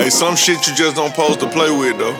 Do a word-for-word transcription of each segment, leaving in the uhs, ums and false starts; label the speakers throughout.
Speaker 1: Hey, some shit you just don't supposed to play with, though.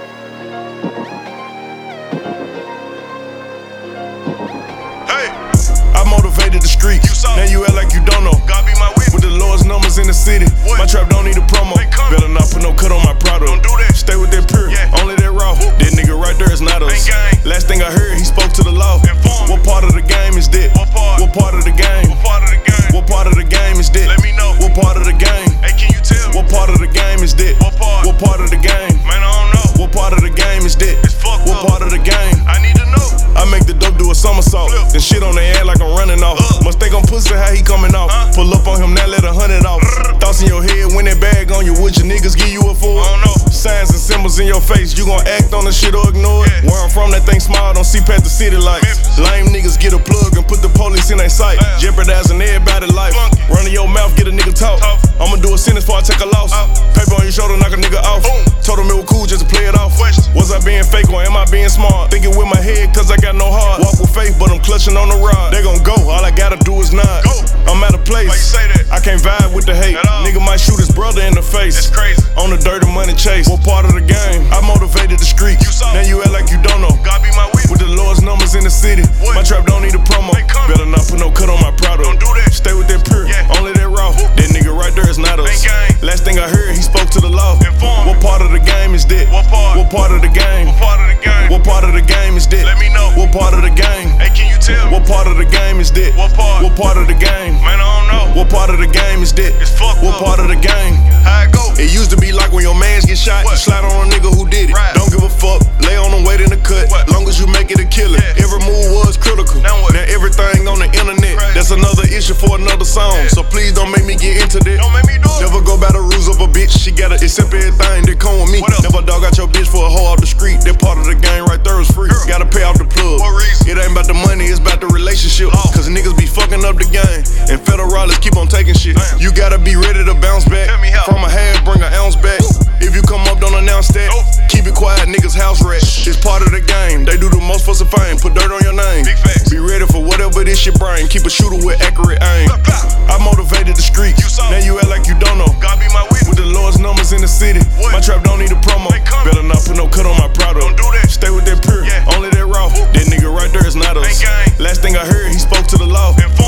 Speaker 1: Hey, I motivated the street. You saw. Now you act like you don't know. God be my witness. With the lowest numbers in the city. What? My trap don't need a promo. Better not put no cut on my product. Don't do that. Stay with that pure. Yeah. Only that raw. Woo. That nigga right there is not us. Last thing I heard, he spoke to the law. Inform. What part of the game is that? What part? What part of the game? What part of the game? What part of the game is that? Let me know. What part of the game? Hey, can you tell? What part of the game is that? What part? What part of the game? Man, I don't know. What part of the game is that? It's fucked What up. Part of the game? I need to know. I make the dope do a somersault. Flip. Then shit on their head like I'm running off. Uh. Must think I'm pussy how he coming off. Uh. Pull up on him, now let a hundred off. Uh. Thoughts in your head when that bag on you. Would your niggas give you a fool? I don't know. Signs and symbols in your face. You gon' act on the shit or ignore it? Yeah. Where I'm from, that thing smile, don't see past the city lights. Memphis. Lame niggas get a plug and put the police in their sight. Damn. Jeopardizing everybody's life. Funky. Running your mouth, get a nigga talk. Talk. I'ma do a sentence before I take a loss. Out. Paper on your shoulder, knock a nigga off. Boom. Told him it was cool just to play it off. Question. Was I being fake or am I being smart? Thinking with my head cause I got no heart. Walk with faith but I'm clutching on the rod. They gon' go, all I gotta do is nod. Go. I'm out of place. Why you say that? I can't vibe with the hate. Nigga might shoot his brother in the face. That's crazy. On the dirty money chase. What part of the game? I motivated the street. You saw. Now you act like you don't know. God be my witness. With the lowest numbers in the city. What? My trap don't need a promo. Better not put no cut on my product. Don't do that. Stay with that pure. Yeah. Only that raw. Woo. That nigga right there is not us. Last thing I heard, he spoke to the law. Inform. What part of the game is that? What part? What part of the game? What part of the game? What part of the game is that? Let me know. What part of the game? Hey, can you tell? What part of the game is that? What part? What part of the game? Man, I don't know. What part of the game is that? It's fucked What up. Part of the game? How it go? It used to be like when your mans get shot, what? You slide on a nigga who did it. Right. Don't give a fuck, lay on them, wait in the cut. What? Long as you make it a killer. Yeah. Every move was critical. Now, what? Now everything on the internet. Crazy. That's another issue for another song. Yeah. So please don't make me get into that. Don't make me do it. Never go by the rules of a bitch. She gotta accept everything that come with me. Never dog out your bitch for a hoe off the street. That part of the game right there is free. Girl. Gotta pay off the plug. What reason? It ain't about the money, it's about the relationship. Oh. Cause niggas be fucking up the game. And federalists keep on taking shit. Damn. You gotta be ready to bounce back. From a half, bring an ounce back. Woo. If you come up, don't announce that. Oh. Keep it quiet, niggas house rat. It's part of the game. They do the most for some fame. Put dirt on your name. Big facts. Be ready for whatever this shit bring. Keep a shooter with accurate aim. Blah, blah. I motivated the street. You saw. Now you act like you don't know. God be my witness. With the lowest numbers in the city. What? My trap don't need a promo. Better not put no cut on my product. Don't do that. Stay with that pure. Yeah. Only that raw. Woo. That nigga right there is not us. Last thing I heard, he spoke to the law. Inform.